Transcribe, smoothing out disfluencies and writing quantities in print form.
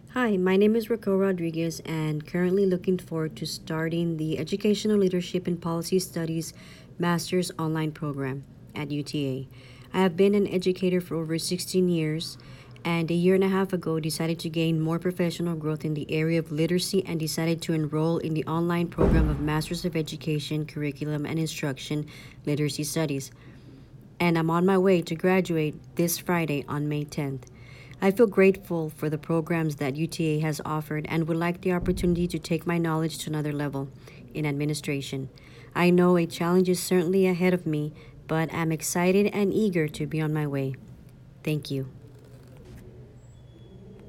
Hi, my name is Raquel Rodriguez and currently looking forward to starting the Educational Leadership and Policy Studies Master's online program at UTA. I have been an educator for over 16 years and a year and a half ago decided to gain more professional growth in the area of literacy and decided to enroll in the online program of Masters of Education Curriculum and Instruction Literacy Studies, and I'm on my way to graduate this Friday on May 10th. I feel grateful for the programs that UTA has offered and would like the opportunity to take my knowledge to another level in administration. I know a challenge is certainly ahead of me, but I'm excited and eager to be on my way. Thank you.